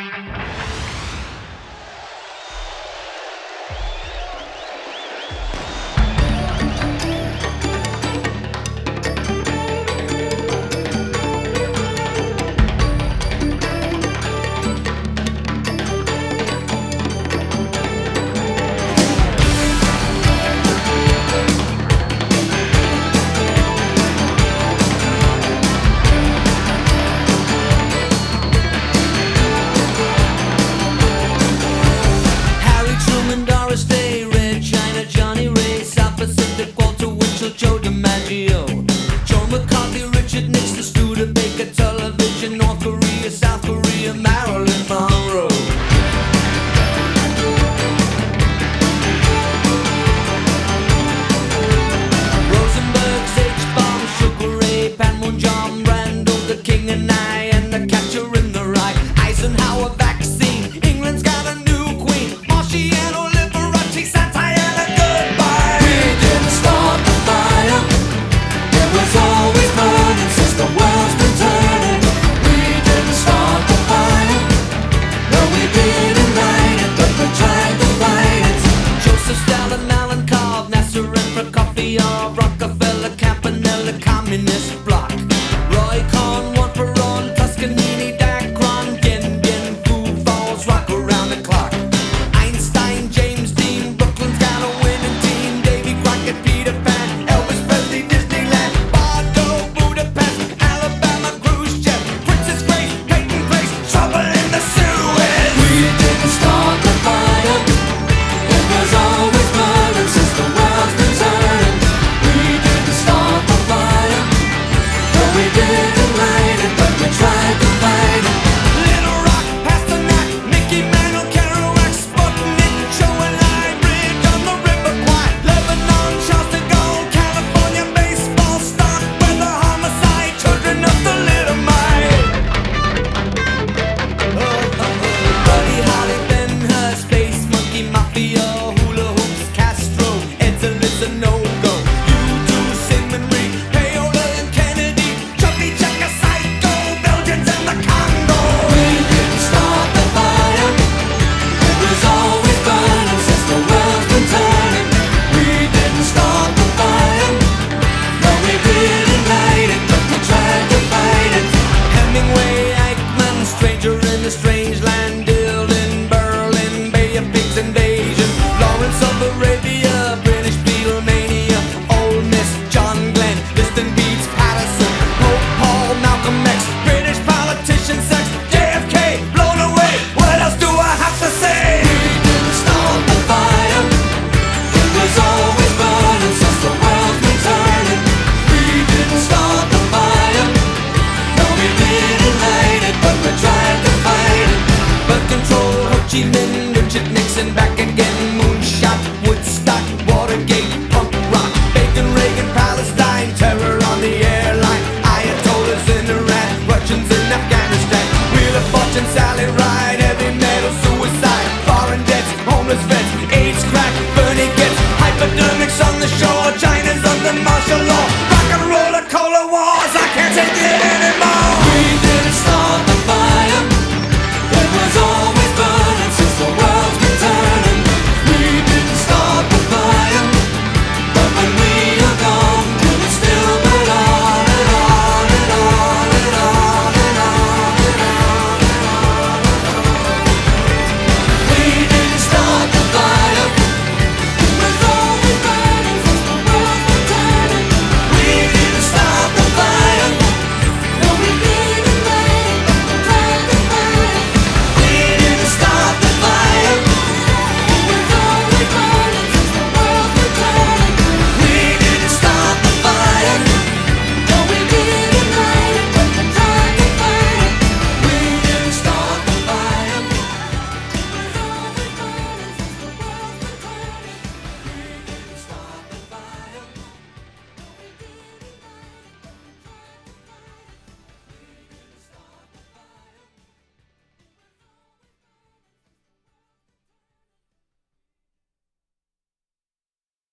Joe DiMaggio, Joe McCarthy, Richard Nixon, Studebaker, television, North Korea, South Korea, Marilyn Monroe. Rosenberg, H-Bomb, Sugar Ray, Panmunjom, Randall, the King and I, and the Catcher in the Rye. Eisenhower vaccine, England's got a new queen, Marciano, Liberace, Santayana, goodbye. We didn't start the fire, it was always burning since the world's been turning. We didn't start the fire, no we didn't light it, but we tried to fight it. Joseph Stalin, Malenkov, Nasser and Prokofiev, Rockefeller, Campanella, Communist Bloc, Roy Cohn, Juan Perón, Toscanini, Dacron, Dien Bien, Food Falls, rock around the clock. Einstein, James Dean, Brooklyn's got a winning team, Davy Crockett, Peter Pan, Elvis Presley, Disneyland, Bordeaux, Budapest, Alabama, Khrushchev, Princess Grace, Peyton Place, trouble in the Suez. We didn't start the fire, it was always burning since the world's been turning. We didn't start the fire, no we didn't light it, but we tried to fight it. Little Rock, Pasternak, Mickey Mantle, Kerouac, Sputnik, Joe and I, Bridge on the River Kwai, Lebanon, Charles de Gaulle, California, baseball, stock, weather, homicide, children of the Little Mile. Buddy Holly, Ben Hur, Space Monkey, Mafia, Hula Hoops, Castro, Ed's a no-go. U2, Simon Reed, Payola and Kennedy, Chubby Checker, Psycho, Belgians and the Congo. We didn't start the fire, it was always burning since the world's been turning. We didn't start the fire, no we didn't light it, but we tried to fight it. Hemingway, Eichmann, Stranger in a Strange Land, Dylan, Berlin, Bay of Pigs invasion, Lawrence of Arabia, British Beatlemania, Ole Miss, John Glenn, Liston Beats, Patterson, Pope Paul, Malcolm X, British politician, sex, JFK, blown away. What else do I have to say? We didn't start the fire, it was always burning since the world's been turning. We didn't start the fire, no we didn't light it, but we tried to fight it. Birth control, Ho Chi Minh, Richard Nixon, back again.